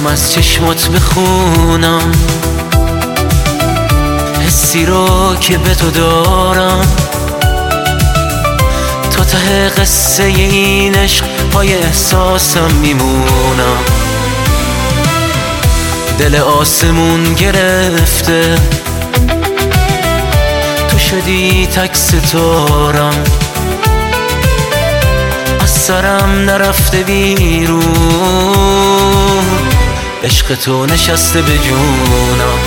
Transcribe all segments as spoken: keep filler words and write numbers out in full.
از چشمات بخونم حسی رو که به تو دارم، تا ته قصه این عشق پای احساسم میمونم. دل آسمون گرفته، تو شدی تک ستارم، از سرم نرفته بیرون، عشق تو نشسته به جونم.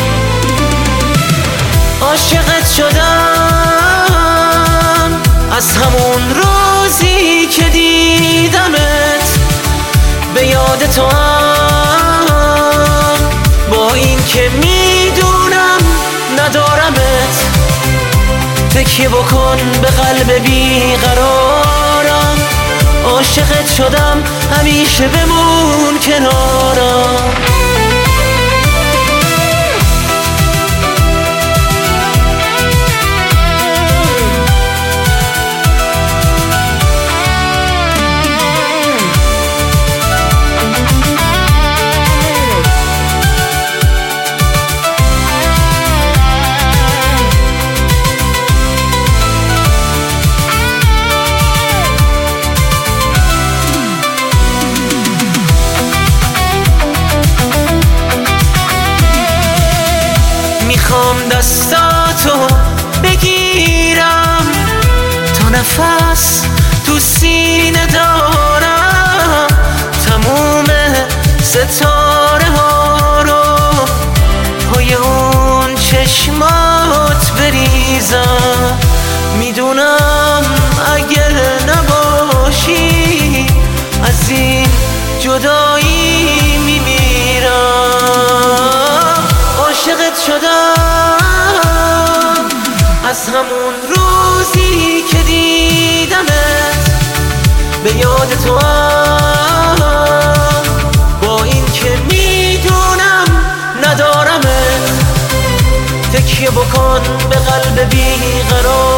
عاشقت شدم از همون روزی که دیدمت، به یاد تو هم با این که میدونم ندارمت. تکیه بکن به قلب بیقرارم، عاشقت شدم همیشه بمون کنارم. میخوام دستاتو بگیرم، تا نفس تو سینه دارم، تموم ستاره ها رو پای اون چشمات بریزم. میدونم اگر نباشی از این جدایی میمیرم. عاشقت شدم از همون روزی که دیدمت، به یاد تو هم با این که میدونم ندارمت. تکیه بکن به قلب بیقرار،